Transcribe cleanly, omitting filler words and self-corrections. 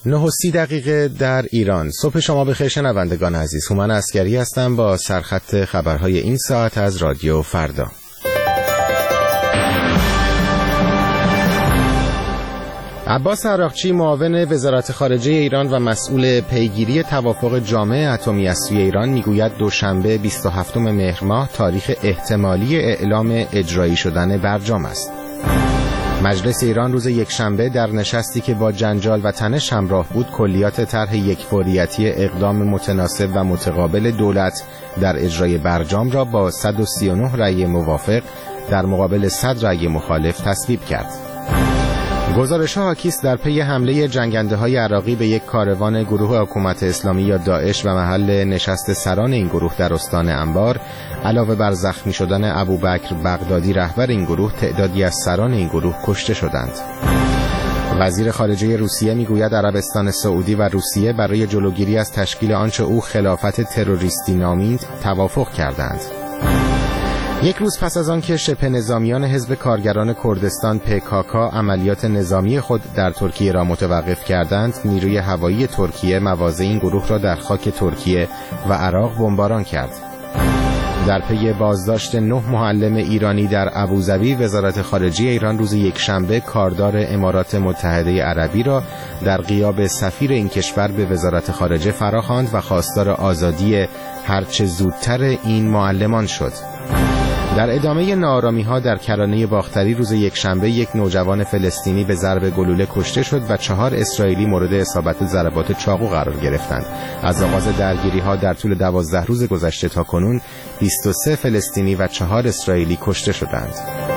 9:30 در ایران. صبح شما بخیر شنوندگان عزیز. هومن عسگری هستم با سرخط خبرهای این ساعت از رادیو فردا. عباس عراقچی معاون وزارت خارجه ایران و مسئول پیگیری توافق جامع اتمی از سوی ایران میگوید دوشنبه 27 مهر ماه تاریخ احتمالی اعلام اجرایی شدن برجام است. مجلس ایران روز یکشنبه در نشستی که با جنجال و تنش همراه بود کلیات طرح یکفوریتی اقدام متناسب و متقابل دولت در اجرای برجام را با 139 رأی موافق در مقابل 100 رأی مخالف تصویب کرد. گزارش‌ها حاکی است در پی حمله جنگنده‌های عراقی به یک کاروان گروه حکومت اسلامی یا داعش و محل نشست سران این گروه در استان انبار، علاوه بر زخمی شدن ابوبکر بغدادی رهبر این گروه، تعدادی از سران این گروه کشته شدند. وزیر خارجه روسیه میگوید عربستان سعودی و روسیه برای جلوگیری از تشکیل آنچه او خلافت تروریستی نامید توافق کردند. یک روز پس از آن که شبه نظامیان حزب کارگران کردستان PKK عملیات نظامی خود در ترکیه را متوقف کردند، نیروی هوایی ترکیه مواضع این گروه را در خاک ترکیه و عراق بمباران کرد. در پی بازداشت 9 معلم ایرانی در ابوظبی، وزارت خارجه ایران روز یکشنبه کاردار امارات متحده عربی را در غیاب سفیر این کشور به وزارت خارجه فراخواند و خواستار آزادی هرچه زودتر این معلمان شد. در ادامه ناآرامی‌ها در کرانه باختری روز یکشنبه یک نوجوان فلسطینی به ضرب گلوله کشته شد و 4 اسرائیلی مورد اصابت ضربات چاقو قرار گرفتند. از آغاز درگیری‌ها در طول 12 روز گذشته تا کنون 23 فلسطینی و 4 اسرائیلی کشته شدند.